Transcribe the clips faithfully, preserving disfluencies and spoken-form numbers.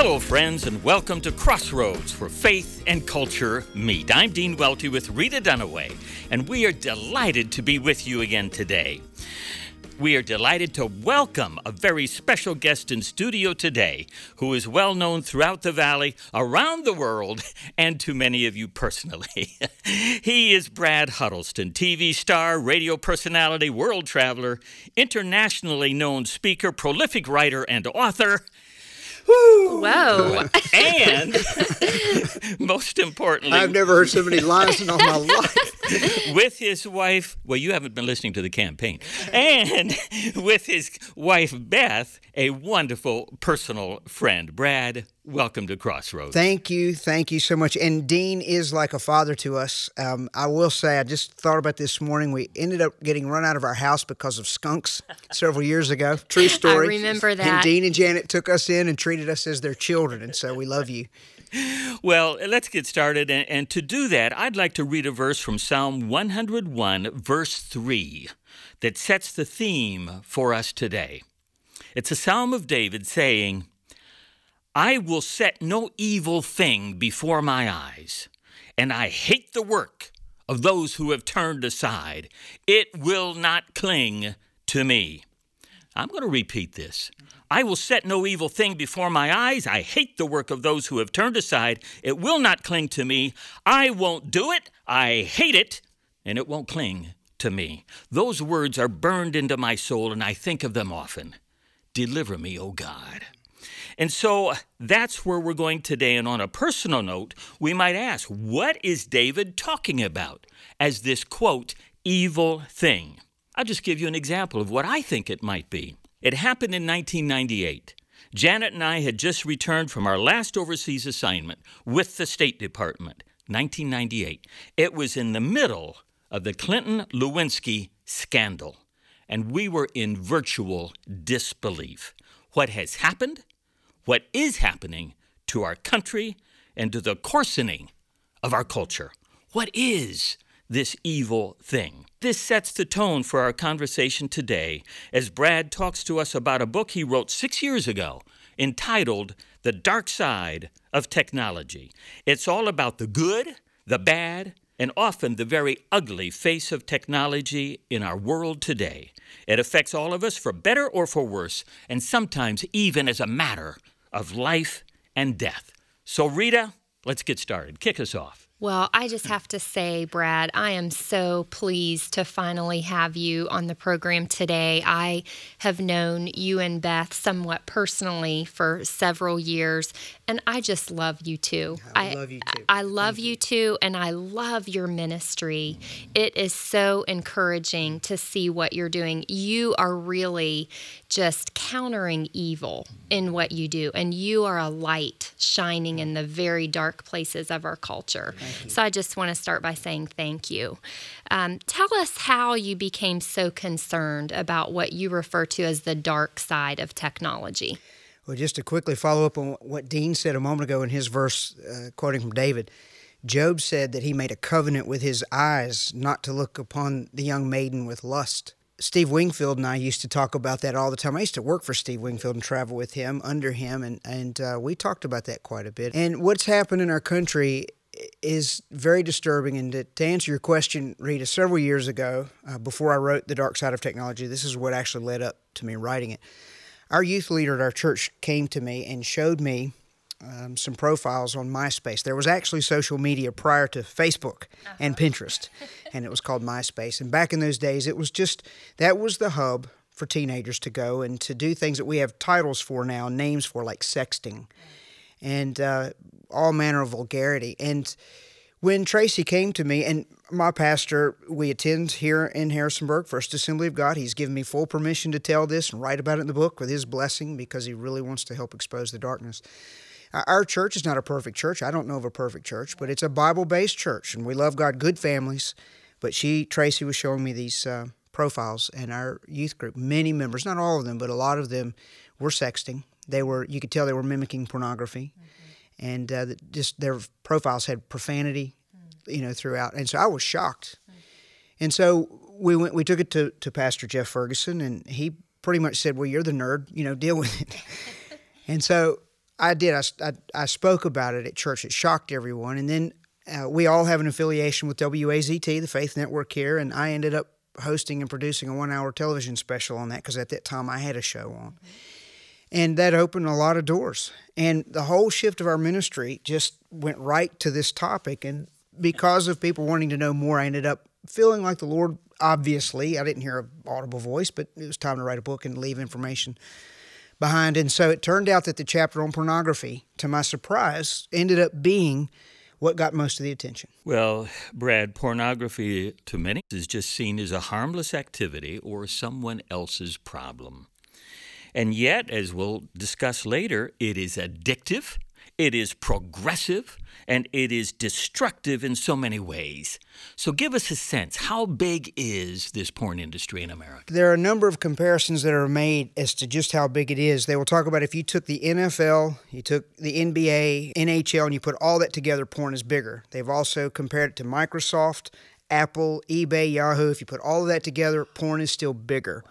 Hello, friends, and welcome to Crossroads, where faith and culture meet. I'm Dean Welty with Rita Dunaway, and we are delighted to be with you again today. We are delighted to welcome a very special guest in studio today who is well known throughout the Valley, around the world, and to many of you personally. He is Brad Huddleston, T V star, radio personality, world traveler, internationally known speaker, prolific writer, and author. Woo. Whoa. And most importantly, I've never heard so many lines in all my life. With his wife, well, you haven't been listening to the campaign, and with his wife, Beth, a wonderful personal friend. Brad, welcome to Crossroads. Thank you. Thank you so much. And Dean is like a father to us. Um, I will say, I just thought about this morning. We ended up getting run out of our house because of skunks several years ago. True story. I remember that. And Dean and Janet took us in and treated us as their children. And so we love you. Well, let's get started. And, and to do that, I'd like to read a verse from Psalm one hundred one, verse three, that sets the theme for us today. It's a Psalm of David saying, I will set no evil thing before my eyes, and I hate the work of those who have turned aside. It will not cling to me. I'm going to repeat this. I will set no evil thing before my eyes. I hate the work of those who have turned aside. It will not cling to me. I won't do it. I hate it, and it won't cling to me. Those words are burned into my soul, and I think of them often. Deliver me, O God. And so that's where we're going today. And on a personal note, we might ask, what is David talking about as this, quote, evil thing? I'll just give you an example of what I think it might be. It happened in nineteen ninety-eight. Janet and I had just returned from our last overseas assignment with the State Department, nineteen ninety-eight. It was in the middle of the Clinton-Lewinsky scandal, and we were in virtual disbelief. What has happened? What is happening to our country and to the coarsening of our culture? What is this evil thing? This sets the tone for our conversation today as Brad talks to us about a book he wrote six years ago entitled The Dark Side of Technology. It's all about the good, the bad, and often the very ugly face of technology in our world today. It affects all of us for better or for worse, and sometimes even as a matter of life and death. So, Rita, let's get started. Kick us off. Well, I just have to say, Brad, I am so pleased to finally have you on the program today. I have known you and Beth somewhat personally for several years, and I just love you too. I, I love you too. I, I love you. you too, and I love your ministry. It is so encouraging to see what you're doing. You are really just countering evil in what you do, and you are a light shining in the very dark places of our culture. So I just want to start by saying thank you. Um, tell us how you became so concerned about what you refer to as the dark side of technology. Well, just to quickly follow up on what Dean said a moment ago in his verse, uh, quoting from David, Job said that he made a covenant with his eyes not to look upon the young maiden with lust. Steve Wingfield and I used to talk about that all the time. I used to work for Steve Wingfield and travel with him, under him, and, and uh, we talked about that quite a bit. And what's happened in our country is very disturbing. And to, to answer your question, Rita, several years ago, uh, before I wrote The Dark Side of Technology, this is what actually led up to me writing it. Our youth leader at our church came to me and showed me um, some profiles on MySpace. There was actually social media prior to Facebook uh-huh. and Pinterest, and it was called MySpace. And back in those days, it was just, that was the hub for teenagers to go and to do things that we have titles for now, names for, like sexting. And uh, all manner of vulgarity. And when Tracy came to me, and my pastor, we attend here in Harrisonburg, First Assembly of God. He's given me full permission to tell this and write about it in the book with his blessing because he really wants to help expose the darkness. Our church is not a perfect church. I don't know of a perfect church, but it's a Bible-based church, and we love God, good families. But she, Tracy, was showing me these uh, profiles in our youth group. Many members, not all of them, but a lot of them were sexting. They were, you could tell they were mimicking pornography. Mm-hmm. And uh, just their profiles had profanity, mm. you know, throughout. And so I was shocked. Mm. And so we went. We took it to, to Pastor Jeff Ferguson, and he pretty much said, well, you're the nerd, you know, deal with it. And so I did. I, I, I spoke about it at church. It shocked everyone. And then uh, we all have an affiliation with W A Z T, the Faith Network here, and I ended up hosting and producing a one-hour television special on that because at that time I had a show on. Mm-hmm. And that opened a lot of doors. And the whole shift of our ministry just went right to this topic. And because of people wanting to know more, I ended up feeling like the Lord, obviously, I didn't hear an audible voice, but it was time to write a book and leave information behind. And so it turned out that the chapter on pornography, to my surprise, ended up being what got most of the attention. Well, Brad, pornography to many is just seen as a harmless activity or someone else's problem. And yet, as we'll discuss later, it is addictive, it is progressive, and it is destructive in so many ways. So give us a sense, how big is this porn industry in America? There are a number of comparisons that are made as to just how big it is. They will talk about if you took the N F L, you took the N B A, N H L, and you put all that together, porn is bigger. They've also compared it to Microsoft, Apple, eBay, Yahoo. If you put all of that together, porn is still bigger.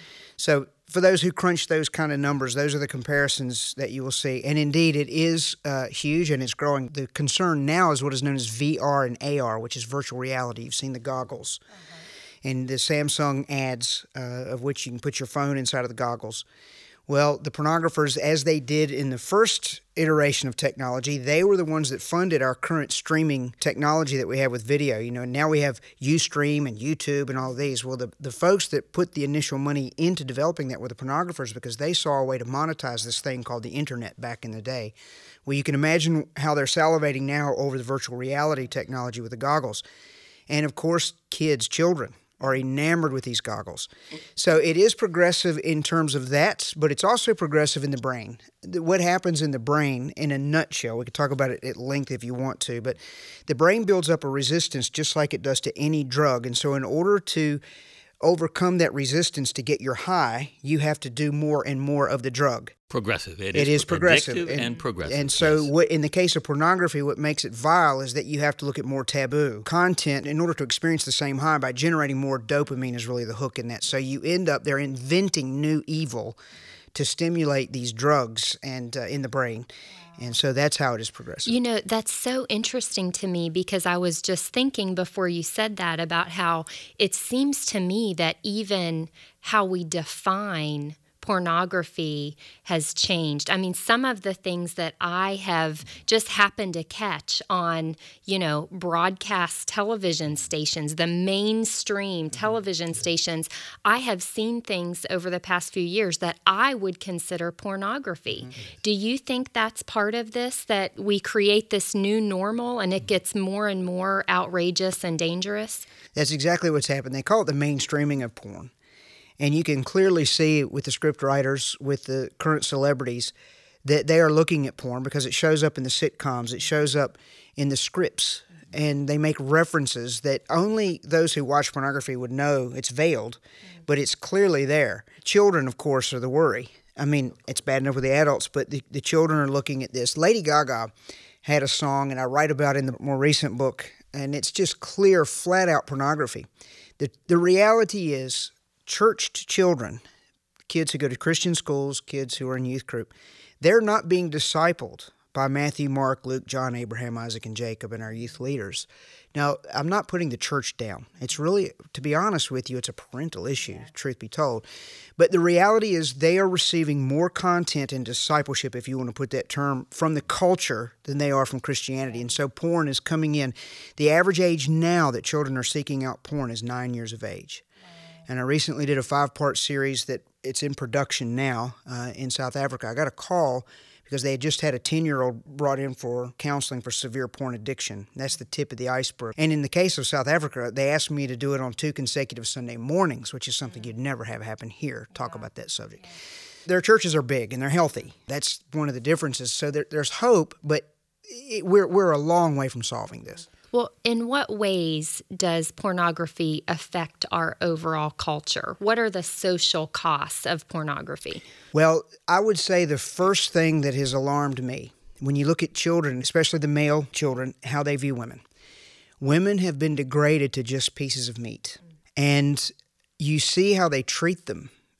So for those who crunch those kind of numbers, those are the comparisons that you will see. And indeed, it is uh, huge and it's growing. The concern now is what is known as V R and A R, which is virtual reality. You've seen the goggles uh-huh. and the Samsung ads, uh, of which you can put your phone inside of the goggles. Well, the pornographers, as they did in the first iteration of technology, they were the ones that funded our current streaming technology that we have with video. You know, now we have Ustream and YouTube and all of these. Well, the, the folks that put the initial money into developing that were the pornographers because they saw a way to monetize this thing called the internet back in the day. Well, you can imagine how they're salivating now over the virtual reality technology with the goggles. And, of course, kids, children, are enamored with these goggles. So it is progressive in terms of that, but it's also progressive in the brain. What happens in the brain, in a nutshell, we could talk about it at length if you want to, but the brain builds up a resistance just like it does to any drug. And so in order to overcome that resistance to get your high, you have to do more and more of the drug. Progressive. It, it is, is progressive. And, and progressive. And so yes. what, in the case of pornography, what makes it vile is that you have to look at more taboo content in order to experience the same high by generating more dopamine is really the hook in that. So you end up, they're inventing new evil to stimulate these drugs and uh, in the brain. And so that's how it is progressive. You know, that's so interesting to me because I was just thinking before you said that about how it seems to me that even how we define pornography has changed. I mean, some of the things that I have just happened to catch on, you know, broadcast television stations, the mainstream television stations, I have seen things over the past few years that I would consider pornography. Mm-hmm. Do you think that's part of this, that we create this new normal and it gets more and more outrageous and dangerous? That's exactly what's happened. They call it the mainstreaming of porn. And you can clearly see with the script writers, with the current celebrities, that they are looking at porn because it shows up in the sitcoms, it shows up in the scripts, and they make references that only those who watch pornography would know. It's veiled, but it's clearly there. Children, of course, are the worry. I mean, it's bad enough with the adults, but the, the children are looking at this. Lady Gaga had a song, and I write about it in the more recent book, and it's just clear, flat-out pornography. The, the reality is, churched children, kids who go to Christian schools, kids who are in youth group, they're not being discipled by Matthew, Mark, Luke, John, Abraham, Isaac, and Jacob, and our youth leaders. Now, I'm not putting the church down. It's really, to be honest with you, it's a parental issue, truth be told. But the reality is they are receiving more content and discipleship, if you want to put that term, from the culture than they are from Christianity. And so porn is coming in. The average age now that children are seeking out porn is nine years of age. And I recently did a five-part series that it's in production now uh, in South Africa. I got a call because they had just had a ten-year-old brought in for counseling for severe porn addiction. That's the tip of the iceberg. And in the case of South Africa, they asked me to do it on two consecutive Sunday mornings, which is something you'd never have happen here, talk about that subject. Their churches are big and they're healthy. That's one of the differences. So there, there's hope, but it, we're we're a long way from solving this. Well, in what ways does pornography affect our overall culture? What are the social costs of pornography? Well, I would say the first thing that has alarmed me, when you look at children, especially the male children, how they view women. Women have been degraded to just pieces of meat. And you see how they treat them.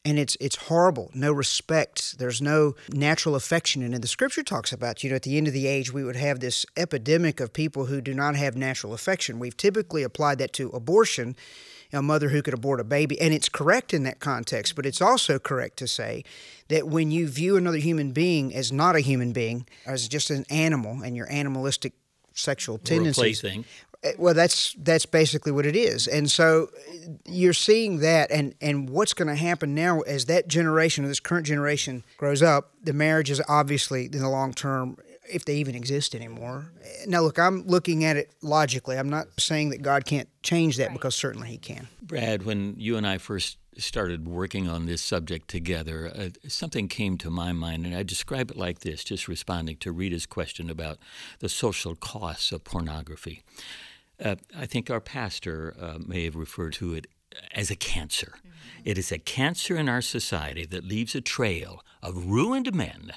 And it's it's horrible. No respect. There's no natural affection. And the Scripture talks about, you know, at the end of the age, we would have this epidemic of people who do not have natural affection. We've typically applied that to abortion, a mother who could abort a baby. And it's correct in that context, but it's also correct to say that when you view another human being as not a human being, as just an animal, and your animalistic sexual tendencies. Or a plaything. Well, that's that's basically what it is. And so you're seeing that, and, and what's going to happen now as that generation, or this current generation, grows up, the marriage is obviously, in the long term, if they even exist anymore. Now, look, I'm looking at it logically. I'm not saying that God can't change that, because certainly He can. Brad, when you and I first started working on this subject together, uh, something came to my mind, and I describe it like this, just responding to Rita's question about the social costs of pornography. Uh, I think our pastor uh, may have referred to it as a cancer. Mm-hmm. It is a cancer in our society that leaves a trail of ruined men,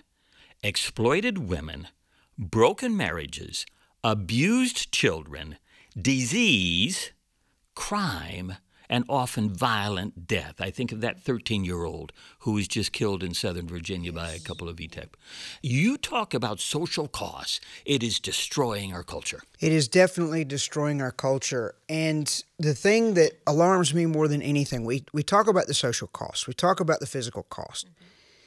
exploited women, broken marriages, abused children, disease, crime, and often violent death. I think of that thirteen-year-old who was just killed in Southern Virginia by a couple of E T E P. You talk about social costs. It is destroying our culture. It is definitely destroying our culture. And the thing that alarms me more than anything, we, we talk about the social costs. We talk about the physical cost. Mm-hmm.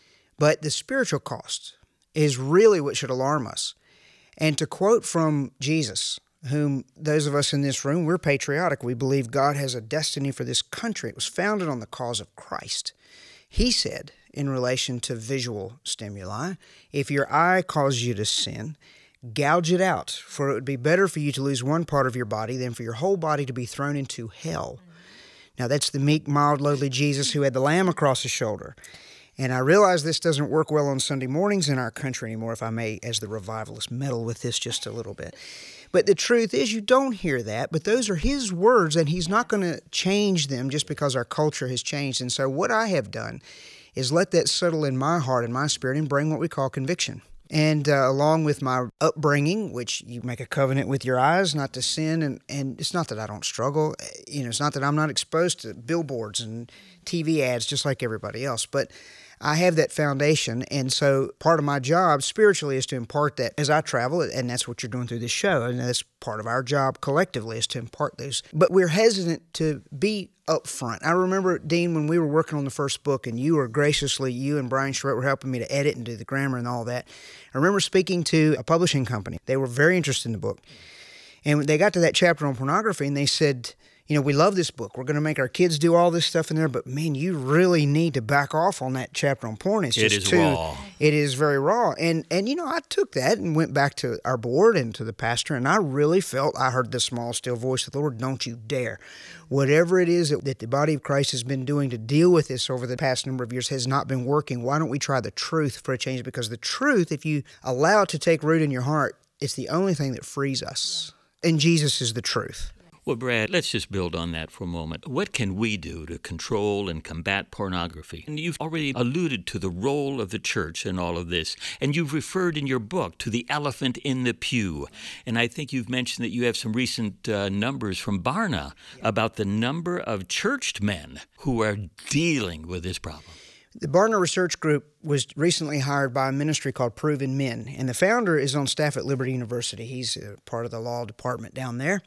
But the spiritual cost is really what should alarm us. And to quote from Jesus, whom those of us in this room, we're patriotic. We believe God has a destiny for this country. It was founded on the cause of Christ. He said, in relation to visual stimuli, if your eye causes you to sin, gouge it out, for it would be better for you to lose one part of your body than for your whole body to be thrown into hell. Now, that's the meek, mild, lowly Jesus who had the lamb across his shoulder. And I realize this doesn't work well on Sunday mornings in our country anymore, if I may, as the revivalist, meddle with this just a little bit. But the truth is, you don't hear that, but those are His words, and He's not going to change them just because our culture has changed. And so what I have done is let that settle in my heart and my spirit and bring what we call conviction. And uh, along with my upbringing, which you make a covenant with your eyes not to sin, and, and it's not that I don't struggle. You know, it's not that I'm not exposed to billboards and T V ads just like everybody else, but I have that foundation, and so part of my job spiritually is to impart that as I travel, and that's what you're doing through this show, and that's part of our job collectively is to impart those. But we're hesitant to be upfront. I remember, Dean, when we were working on the first book, and you were graciously, you and Brian Charette were helping me to edit and do the grammar and all that. I remember speaking to a publishing company. They were very interested in the book, and they got to that chapter on pornography, and they said, you know, we love this book. We're going to make our kids do all this stuff in there, but man, you really need to back off on that chapter on porn. It's just it is too, raw. It is very raw. And, and, you know, I took that and went back to our board and to the pastor, and I really felt, I heard the small, still voice of the Lord, don't you dare. Whatever it is that, that the body of Christ has been doing to deal with this over the past number of years has not been working. Why don't we try the truth for a change? Because the truth, if you allow it to take root in your heart, it's the only thing that frees us. And Jesus is the truth. Well, Brad, let's just build on that for a moment. What can we do to control and combat pornography? And you've already alluded to the role of the church in all of this, and you've referred in your book to the elephant in the pew. And I think you've mentioned that you have some recent uh, numbers from Barna about the number of churched men who are dealing with this problem. The Barna Research Group was recently hired by a ministry called Proven Men, and the founder is on staff at Liberty University. He's a part of the law department down there.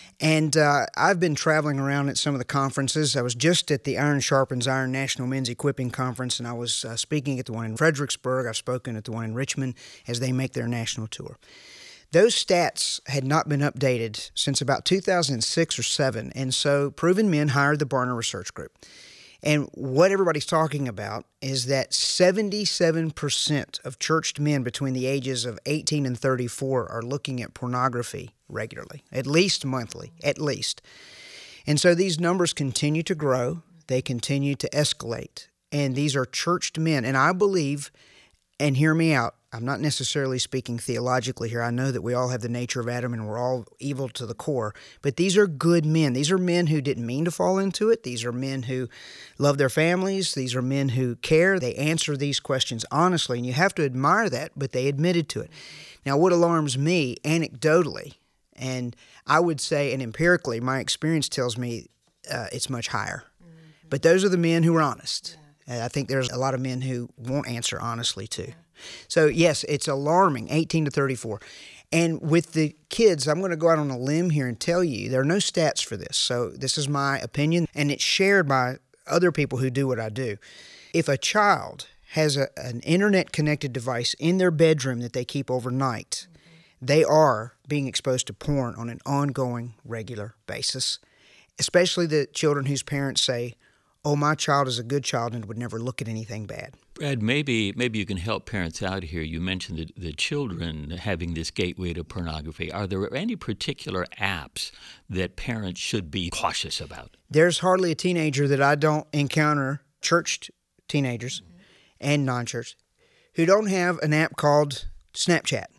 And uh, I've been traveling around at some of the conferences. I was just at the Iron Sharpens Iron National Men's Equipping Conference, and I was uh, speaking at the one in Fredericksburg. I've spoken at the one in Richmond as they make their national tour. Those stats had not been updated since about two thousand six or seven, and so Proven Men hired the Barna Research Group. And what everybody's talking about is that seventy-seven percent of churched men between the ages of eighteen and thirty-four are looking at pornography regularly, at least monthly, at least. And so these numbers continue to grow. They continue to escalate. And these are churched men. And I believe, and hear me out, I'm not necessarily speaking theologically here. I know that we all have the nature of Adam and we're all evil to the core. But these are good men. These are men who didn't mean to fall into it. These are men who love their families. These are men who care. They answer these questions honestly. And you have to admire that, but they admitted to it. Now, what alarms me anecdotally, and I would say, and empirically, my experience tells me uh, it's much higher. Mm-hmm. But those are the men who are honest. Uh, I think there's a lot of men who won't answer honestly, too. So, yes, it's alarming, eighteen to thirty-four. And with the kids, I'm going to go out on a limb here and tell you there are no stats for this. So this is my opinion, and it's shared by other people who do what I do. If a child has a, an internet-connected device in their bedroom that they keep overnight, mm-hmm. they are being exposed to porn on an ongoing, regular basis, especially the children whose parents say, oh, my child is a good child and would never look at anything bad. Brad, maybe maybe you can help parents out here. You mentioned the, the children having this gateway to pornography. Are there any particular apps that parents should be cautious about? There's hardly a teenager that I don't encounter, church teenagers mm-hmm. and non-church, who don't have an app called Snapchat.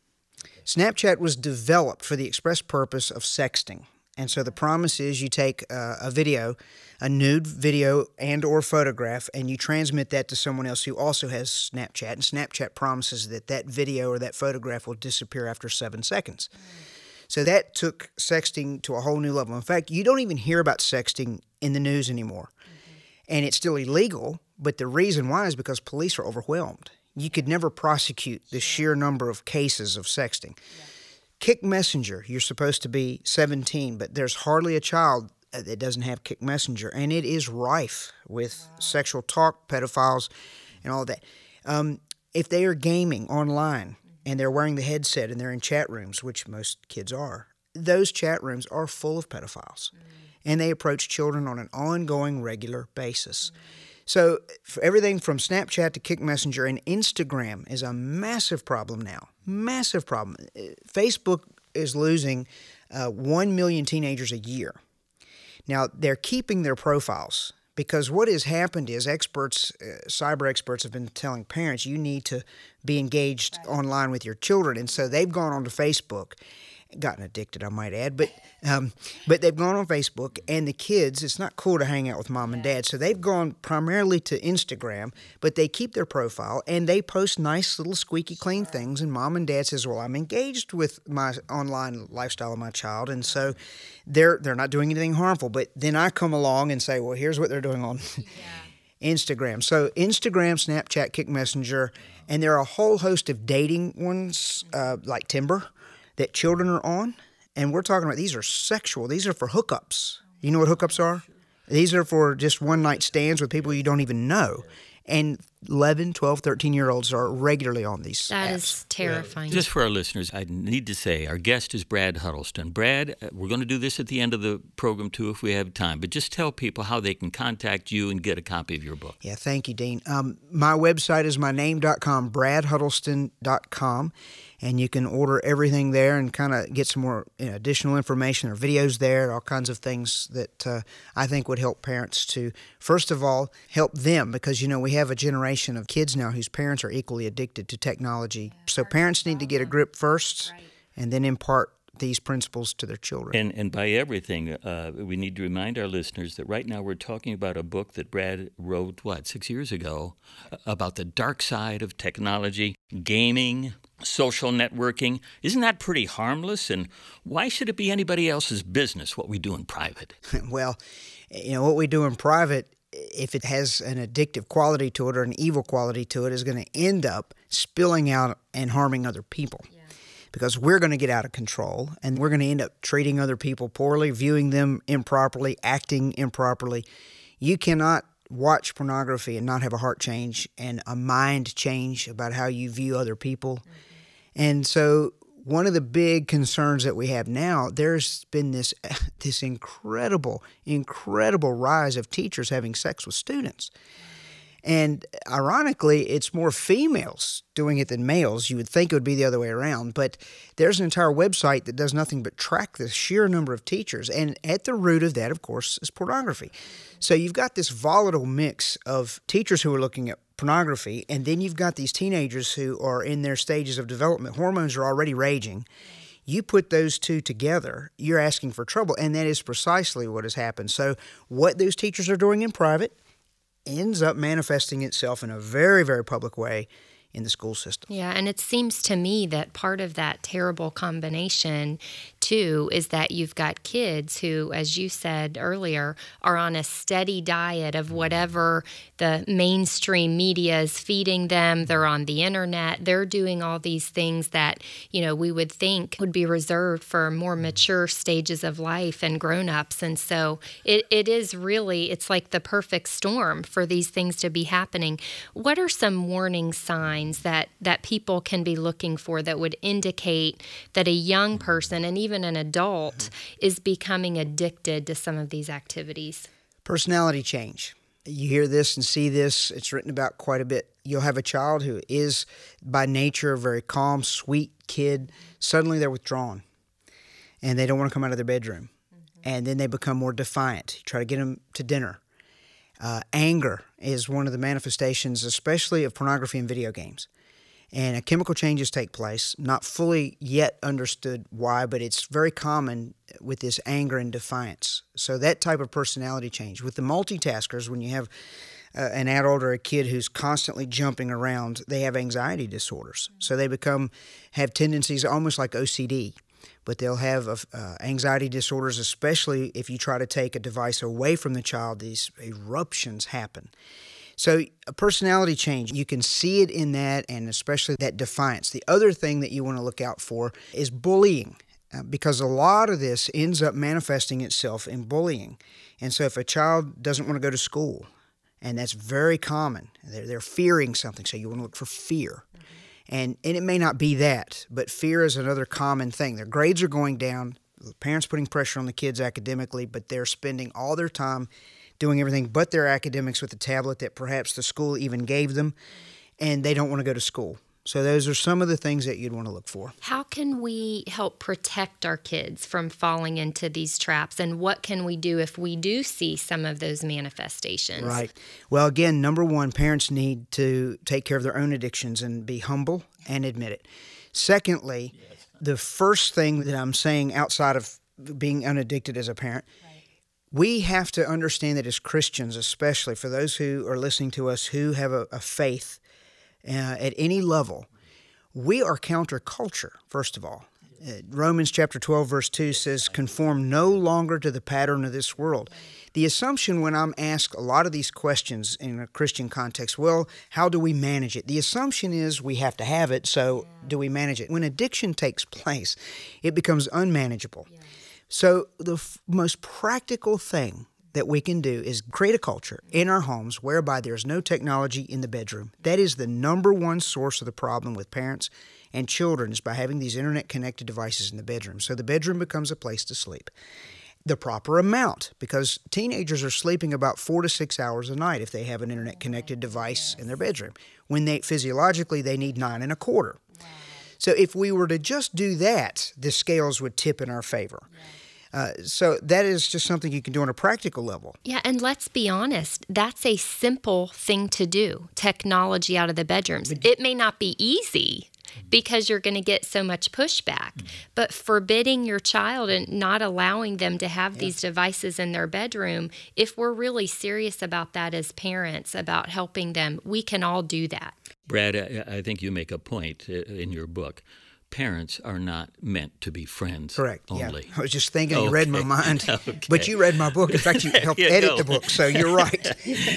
Snapchat was developed for the express purpose of sexting. And so the promise is you take uh, a video, a nude video and or photograph, and you transmit that to someone else who also has Snapchat. And Snapchat promises that that video or that photograph will disappear after seven seconds. Mm. So that took sexting to a whole new level. In fact, you don't even hear about sexting in the news anymore. Mm-hmm. And it's still illegal, but the reason why is because police are overwhelmed. You could never prosecute the sheer number of cases of sexting. Yeah. Kick Messenger, you're supposed to be seventeen, but there's hardly a child that doesn't have Kick Messenger, and it is rife with wow. sexual talk, pedophiles, and all of that. Um, if they are gaming online mm-hmm. and they're wearing the headset and they're in chat rooms, which most kids are, those chat rooms are full of pedophiles, mm-hmm. and they approach children on an ongoing, regular basis. Mm-hmm. So for everything from Snapchat to Kick Messenger, and Instagram is a massive problem now. Massive problem. Facebook is losing uh, one million teenagers a year. Now, they're keeping their profiles because what has happened is experts, uh, cyber experts have been telling parents you need to be engaged right. online with your children. And so they've gone onto Facebook, gotten addicted, I might add, but um, but they've gone on Facebook, and the kids, it's not cool to hang out with mom and dad, so they've gone primarily to Instagram, but they keep their profile, and they post nice little squeaky clean things, and mom and dad says, well, I'm engaged with my online lifestyle of my child, and so they're they're not doing anything harmful, but then I come along and say, well, here's what they're doing on yeah. Instagram. So Instagram, Snapchat, Kick Messenger, and there are a whole host of dating ones uh, like Tinder that children are on, and we're talking about these are sexual. These are for hookups. You know what hookups are? These are for just one-night stands with people you don't even know. And eleven, twelve, thirteen-year-olds are regularly on these That apps. is terrifying. Just for our listeners, I need to say our guest is Brad Huddleston. Brad, we're going to do this at the end of the program, too, if we have time. But just tell people how they can contact you and get a copy of your book. Yeah, thank you, Dean. Um, my website is my name dot com, brad huddleston dot com. And you can order everything there and kind of get some more you know, additional information or videos there, all kinds of things that uh, I think would help parents to, first of all, help them because, you know, we have a generation of kids now whose parents are equally addicted to technology. Yeah, so parents need to get a grip first right. and then impart these principles to their children. And and by everything, uh, we need to remind our listeners that right now we're talking about a book that Brad wrote, what, six years ago, about the dark side of technology, gaming, social networking. Isn't that pretty harmless? And why should it be anybody else's business what we do in private? Well, you know, what we do in private, if it has an addictive quality to it or an evil quality to it, is going to end up spilling out and harming other people. Yeah. Because we're going to get out of control, and we're going to end up treating other people poorly, viewing them improperly, acting improperly. You cannot watch pornography and not have a heart change and a mind change about how you view other people. Mm-hmm. And so one of the big concerns that we have now, there's been this this incredible, incredible rise of teachers having sex with students. And ironically, it's more females doing it than males. You would think it would be the other way around, but there's an entire website that does nothing but track the sheer number of teachers. And at the root of that, of course, is pornography. So you've got this volatile mix of teachers who are looking at pornography, and then you've got these teenagers who are in their stages of development. Hormones are already raging. You put those two together, you're asking for trouble, and that is precisely what has happened. So what those teachers are doing in private ends up manifesting itself in a very, very public way in the school system. Yeah, and it seems to me that part of that terrible combination, too, is that you've got kids who, as you said earlier, are on a steady diet of whatever the mainstream media is feeding them. They're on the internet. They're doing all these things that, you know, we would think would be reserved for more mature stages of life and grown-ups. And so it, it is really, it's like the perfect storm for these things to be happening. What are some warning signs that, that people can be looking for that would indicate that a young person and even an adult is becoming addicted to some of these activities? Personality change. You hear this and see this. It's written about quite a bit. You'll have a child who is by nature a very calm, sweet kid. Suddenly they're withdrawn and they don't want to come out of their bedroom. Mm-hmm. And then they become more defiant. You try to get them to dinner. Uh, anger is one of the manifestations, especially of pornography and video games. And a chemical changes take place, not fully yet understood why, but it's very common with this anger and defiance. So that type of personality change. With the multitaskers, when you have uh, an adult or a kid who's constantly jumping around, they have anxiety disorders. So they become, have tendencies almost like O C D. But they'll have uh, anxiety disorders, especially if you try to take a device away from the child. These eruptions happen. So a personality change, you can see it in that, and especially that defiance. The other thing that you want to look out for is bullying, uh, because a lot of this ends up manifesting itself in bullying. And so if a child doesn't want to go to school, and that's very common, they're, they're fearing something, so you want to look for fear. And and it may not be that, but fear is another common thing. Their grades are going down, the parents putting pressure on the kids academically, but they're spending all their time doing everything but their academics with the tablet that perhaps the school even gave them, and they don't want to go to school. So those are some of the things that you'd want to look for. How can we help protect our kids from falling into these traps, and what can we do if we do see some of those manifestations? Right. Well, again, number one, parents need to take care of their own addictions and be humble and admit it. Secondly, yes. The first thing that I'm saying outside of being unaddicted as a parent, right. We have to understand that as Christians, especially for those who are listening to us who have a, a faith uh, at any level, we are counterculture, first of all. Uh, Romans chapter twelve, verse two says, conform no longer to the pattern of this world. The assumption when I'm asked a lot of these questions in a Christian context, well, how do we manage it? The assumption is we have to have it, so do we manage it? When addiction takes place, it becomes unmanageable. Yeah. So the f- most practical thing that we can do is create a culture in our homes whereby there's no technology in the bedroom. That is the number one source of the problem with parents and children, is by having these internet-connected devices in the bedroom. So the bedroom becomes a place to sleep. The proper amount, because teenagers are sleeping about four to six hours a night if they have an internet-connected device in their bedroom. When they physiologically, they need nine and a quarter. So if we were to just do that, the scales would tip in our favor. Uh, so that is just something you can do on a practical level. Yeah, and let's be honest, that's a simple thing to do, technology out of the bedrooms. It may not be easy because you're going to get so much pushback, but forbidding your child and not allowing them to have yeah. these devices in their bedroom, if we're really serious about that as parents, about helping them, we can all do that. Brad, I think you make a point in your book. Parents are not meant to be friends. Correct. Only. Yeah. I was just thinking, okay. you read my mind, okay. But you read my book. In fact, you helped you edit go. the book, so you're right.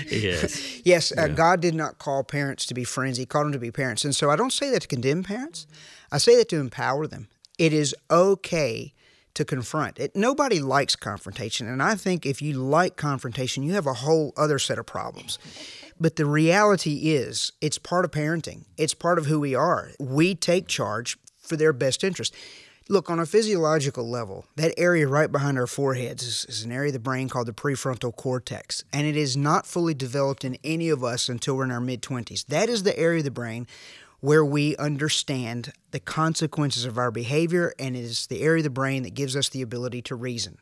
yes. Yes, uh, yeah. God did not call parents to be friends. He called them to be parents. And so I don't say that to condemn parents. I say that to empower them. It is okay to confront. It, nobody likes confrontation, and I think if you like confrontation, you have a whole other set of problems. But the reality is, it's part of parenting. It's part of who we are. We take charge for their best interest. Look, on a physiological level, that area right behind our foreheads is, is an area of the brain called the prefrontal cortex, and it is not fully developed in any of us until we're in our mid-twenties. That is the area of the brain where we understand the consequences of our behavior, and it is the area of the brain that gives us the ability to reason.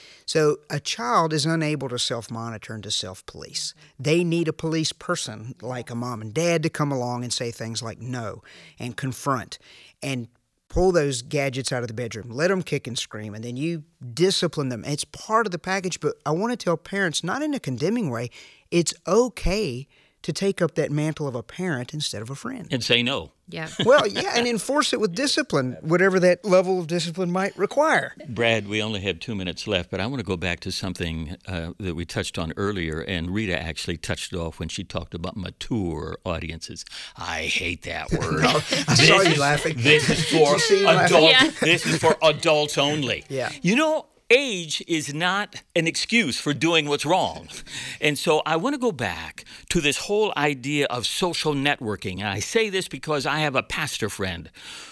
So a child is unable to self-monitor and to self-police. They need a police person like a mom and dad to come along and say things like no and confront and pull those gadgets out of the bedroom. Let them kick and scream, and then you discipline them. It's part of the package, but I want to tell parents, not in a condemning way, it's okay to take up that mantle of a parent instead of a friend. And say no. Yeah. Well, yeah, and enforce it with discipline, whatever that level of discipline might require. Brad, we only have two minutes left, but I want to go back to something uh, that we touched on earlier, and Rita actually touched it off when she talked about mature audiences. I hate that word. I saw you is, laughing. This is for see him laughing? adults. Yeah. This is for adults only. Yeah. You know, age is not an excuse for doing what's wrong. And so I want to go back to this whole idea of social networking. And I say this because I have a pastor friend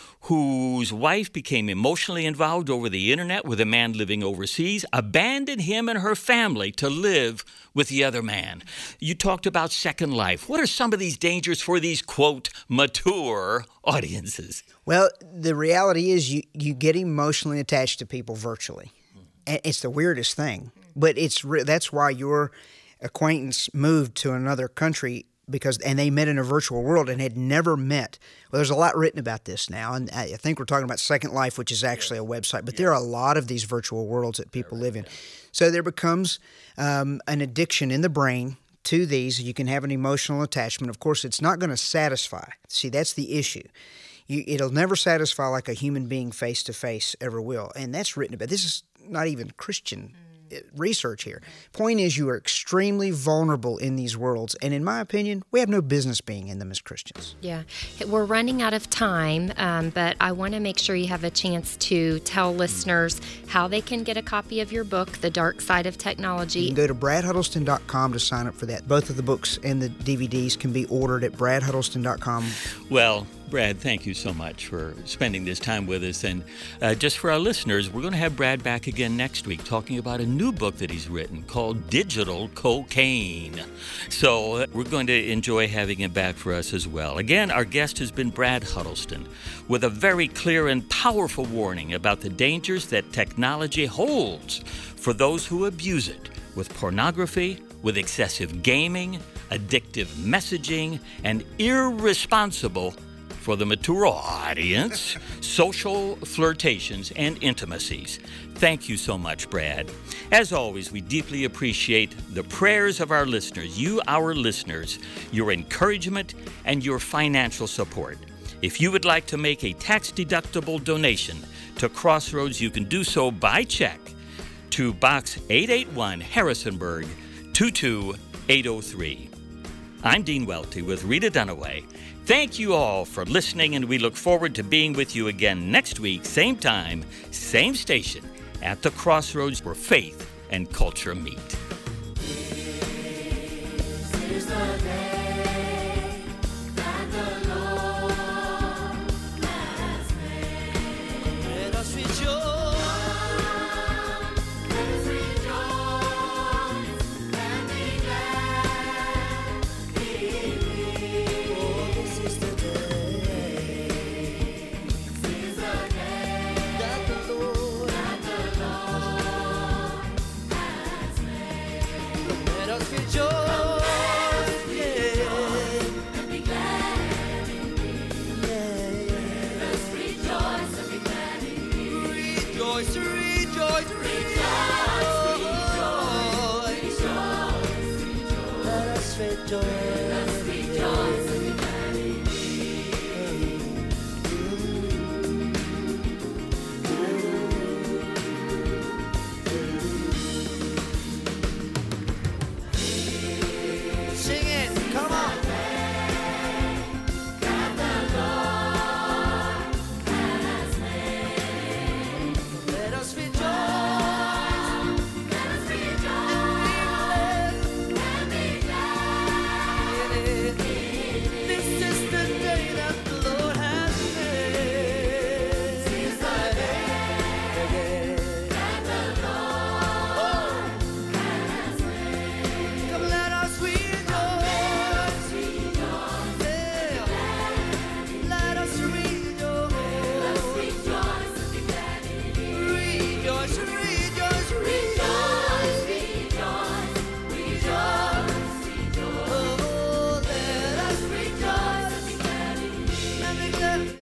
whose wife became emotionally involved over the internet with a man living overseas, abandoned him and her family to live with the other man. You talked about Second Life. What are some of these dangers for these, quote, mature audiences? Well, the reality is you, you get emotionally attached to people virtually. And it's the weirdest thing. But it's re- that's why your acquaintance moved to another country because and they met in a virtual world and had never met. Well, there's a lot written about this now, and I think we're talking about Second Life, which is actually a website. But there are a lot of these virtual worlds that people live in. So there becomes um, an addiction in the brain to these. You can have an emotional attachment. Of course, it's not going to satisfy. See, that's the issue. You, it'll never satisfy like a human being face-to-face ever will. And that's written about. This is not even Christian research here. Point is, you are extremely vulnerable in these worlds, and in my opinion, we have no business being in them as Christians. Yeah, we're running out of time, um, but I want to make sure you have a chance to tell listeners how they can get a copy of your book, The Dark Side of Technology. You can go to brad huddleston dot com to sign up for that. Both of the books and the D V Ds can be ordered at brad huddleston dot com. Well, Brad, thank you so much for spending this time with us. And uh, just for our listeners, we're going to have Brad back again next week talking about a new book that he's written called Digital Cocaine. So uh, we're going to enjoy having him back for us as well. Again, our guest has been Brad Huddleston with a very clear and powerful warning about the dangers that technology holds for those who abuse it with pornography, with excessive gaming, addictive messaging, and irresponsible for the mature audience, social flirtations and intimacies. Thank you so much, Brad. As always, we deeply appreciate the prayers of our listeners, you, our listeners, your encouragement, and your financial support. If you would like to make a tax-deductible donation to Crossroads, you can do so by check to Box eight eighty-one, Harrisonburg, two two eight oh three. I'm Dean Welty with Rita Dunaway. Thank you all for listening, and we look forward to being with you again next week, same time, same station, at the Crossroads where faith and culture meet. This is the day that the Lord has made. Let us rejoice. Let us rejoice and be glad in it. Oh, this is the day. This is the day that the Lord, that the Lord has made. Let us rejoice, yeah, and be glad in it. Yeah. Let us rejoice and be glad in it. Rejoice, rejoice, rejoice.